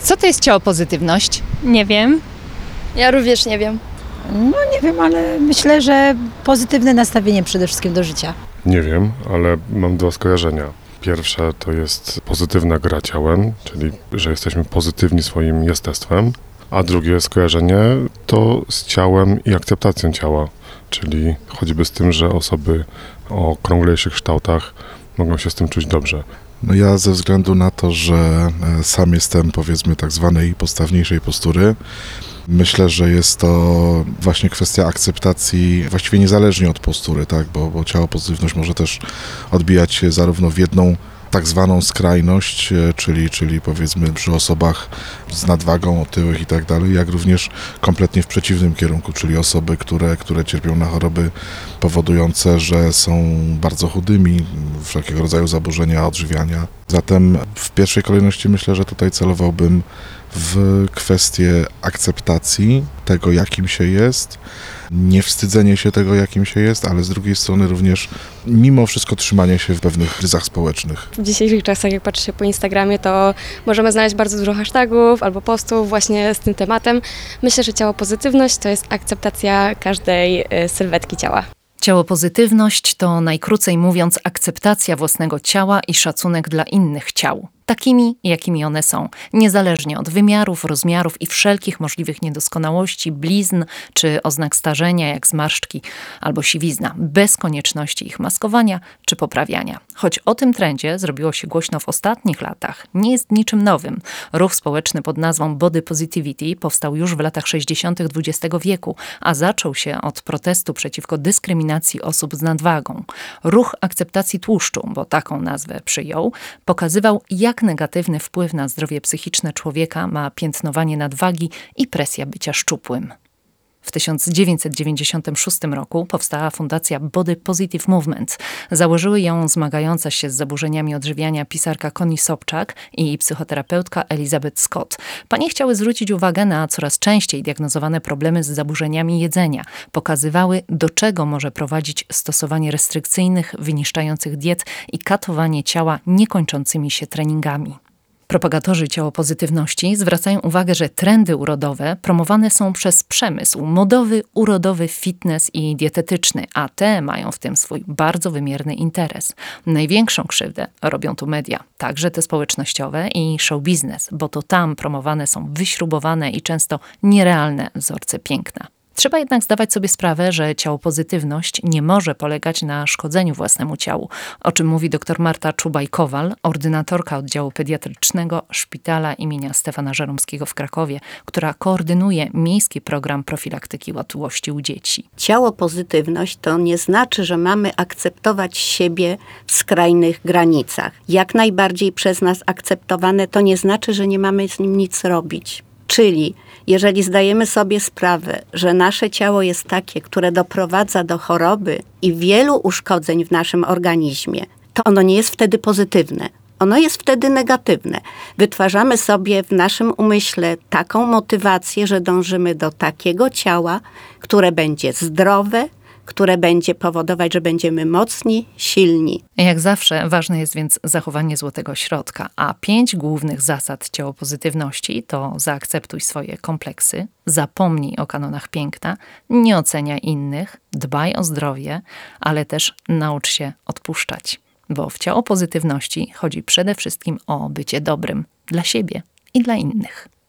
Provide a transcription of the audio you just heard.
Co to jest ciało pozytywność? Nie wiem. Ja również nie wiem. No nie wiem, ale myślę, że pozytywne nastawienie przede wszystkim do życia. Nie wiem, ale mam dwa skojarzenia. Pierwsze to jest pozytywna gra ciałem, czyli że jesteśmy pozytywni swoim jestestwem, a drugie skojarzenie to z ciałem i akceptacją ciała, czyli choćby z tym, że osoby o okrąglejszych kształtach mogą się z tym czuć dobrze. No ja ze względu na to, że sam jestem powiedzmy tak zwanej postawniejszej postury, myślę, że jest to właśnie kwestia akceptacji właściwie niezależnie od postury, tak, bo ciało pozytywność może też odbijać się zarówno w jedną tak zwaną skrajność, czyli powiedzmy przy osobach z nadwagą, otyłych i tak dalej, jak również kompletnie w przeciwnym kierunku, czyli osoby, które cierpią na choroby powodujące, że są bardzo chudymi, wszelkiego rodzaju zaburzenia odżywiania. Zatem w pierwszej kolejności myślę, że tutaj celowałbym w kwestię akceptacji tego, jakim się jest, nie wstydzenie się tego, jakim się jest, ale z drugiej strony również mimo wszystko trzymanie się w pewnych ryzach społecznych. W dzisiejszych czasach, jak patrzy się po Instagramie, to możemy znaleźć bardzo dużo hashtagów albo postów właśnie z tym tematem. Myślę, że ciało pozytywność to jest akceptacja każdej sylwetki ciała. Ciało pozytywność to najkrócej mówiąc akceptacja własnego ciała i szacunek dla innych ciał. Takimi, jakimi one są, niezależnie od wymiarów, rozmiarów i wszelkich możliwych niedoskonałości, blizn czy oznak starzenia, jak zmarszczki albo siwizna, bez konieczności ich maskowania czy poprawiania. Choć o tym trendzie zrobiło się głośno w ostatnich latach, nie jest niczym nowym. Ruch społeczny pod nazwą Body Positivity powstał już w latach 60. XX wieku, a zaczął się od protestu przeciwko dyskryminacji osób z nadwagą. Ruch akceptacji tłuszczu, bo taką nazwę przyjął, pokazywał, jak negatywny wpływ na zdrowie psychiczne człowieka ma piętnowanie nadwagi i presja bycia szczupłym. W 1996 roku powstała fundacja Body Positive Movement. Założyły ją zmagająca się z zaburzeniami odżywiania pisarka Connie Sobczak i psychoterapeutka Elizabeth Scott. Panie chciały zwrócić uwagę na coraz częściej diagnozowane problemy z zaburzeniami jedzenia. Pokazywały, do czego może prowadzić stosowanie restrykcyjnych, wyniszczających diet i katowanie ciała niekończącymi się treningami. Propagatorzy ciało pozytywności zwracają uwagę, że trendy urodowe promowane są przez przemysł modowy, urodowy, fitness i dietetyczny, a te mają w tym swój bardzo wymierny interes. Największą krzywdę robią tu media, także te społecznościowe i show biznes, bo to tam promowane są wyśrubowane i często nierealne wzorce piękna. Trzeba jednak zdawać sobie sprawę, że ciało pozytywność nie może polegać na szkodzeniu własnemu ciału, o czym mówi dr Marta Czubaj-Kowal, ordynatorka oddziału pediatrycznego Szpitala imienia Stefana Żeromskiego w Krakowie, która koordynuje miejski program profilaktyki otyłości u dzieci. Ciało pozytywność to nie znaczy, że mamy akceptować siebie w skrajnych granicach. Jak najbardziej przez nas akceptowane to nie znaczy, że nie mamy z nim nic robić. Czyli jeżeli zdajemy sobie sprawę, że nasze ciało jest takie, które doprowadza do choroby i wielu uszkodzeń w naszym organizmie, to ono nie jest wtedy pozytywne. Ono jest wtedy negatywne. Wytwarzamy sobie w naszym umyśle taką motywację, że dążymy do takiego ciała, które będzie zdrowe, które będzie powodować, że będziemy mocni, silni. Jak zawsze ważne jest więc zachowanie złotego środka, a 5 głównych zasad ciało pozytywności to zaakceptuj swoje kompleksy, zapomnij o kanonach piękna, nie oceniaj innych, dbaj o zdrowie, ale też naucz się odpuszczać. Bo w ciało pozytywności chodzi przede wszystkim o bycie dobrym dla siebie i dla innych.